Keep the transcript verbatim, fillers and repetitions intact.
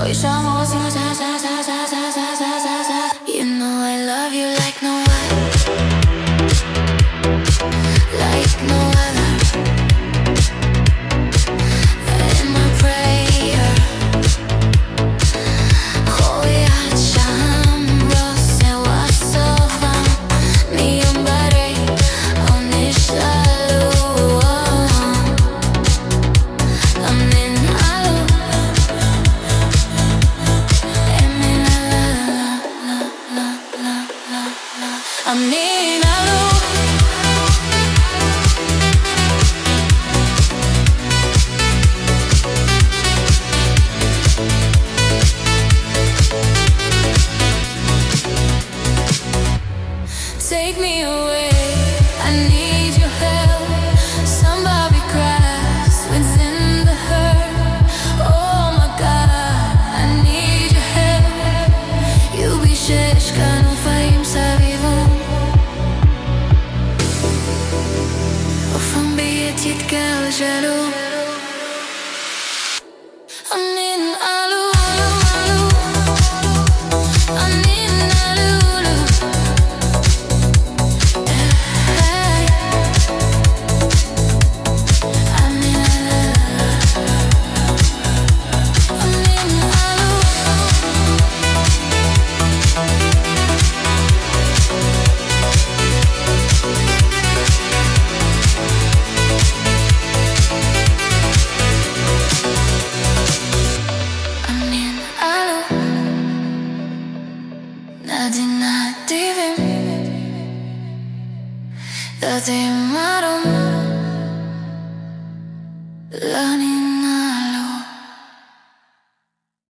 You know I love you like no other, like no other. In my prayer, hoiachambro se łasowa miją bardziej niż lalu. I'm in alu, I'm in la la la la la. I'm in alu. Take me away, I need your help. Somebody cries within the hurt. Oh my God, I need your help. Iubișești ca nu făim să vivem. O făm bietit ca jaloux. I'm in alu, alu, alu. I'm in alu, alu. Learning